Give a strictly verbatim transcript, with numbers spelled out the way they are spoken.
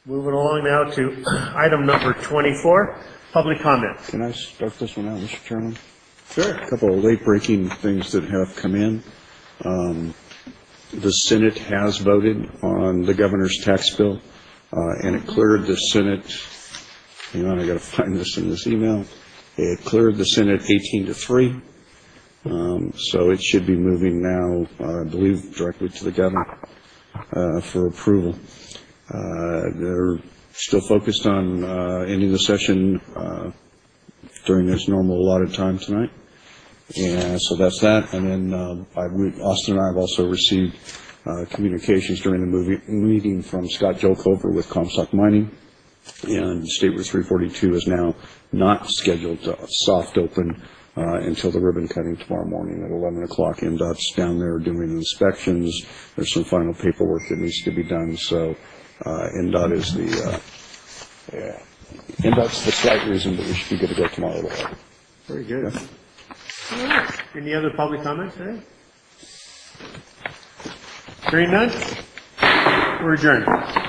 Moving along now to item number twenty-four, public comment. Can I start this one out, Mister Chairman? Sure. A couple of late-breaking things that have come in. Um, the Senate has voted on the governor's tax bill, uh, and it cleared the Senate. Hang on, I got to find this in this email. It cleared the Senate eighteen to three, um, so it should be moving now, uh, I believe, directly to the governor uh, for approval. Uh, they're still focused on uh, ending the session uh, during this normal allotted time tonight. And so that's that. And then um, I, we, Austin and I have also received uh, communications during the movie, meeting from Scott Jolkover with Comstock Mining. And State Route three forty-two is now not scheduled to soft open uh, until the ribbon cutting tomorrow morning at eleven o'clock. N D O T's down there doing inspections. There's some final paperwork that needs to be done. So uh, N D O T is the uh, yeah, N D O T's the slight reason that we should be good to go tomorrow. Very good. All right. Any other public comments today? Hearing none, we're adjourned.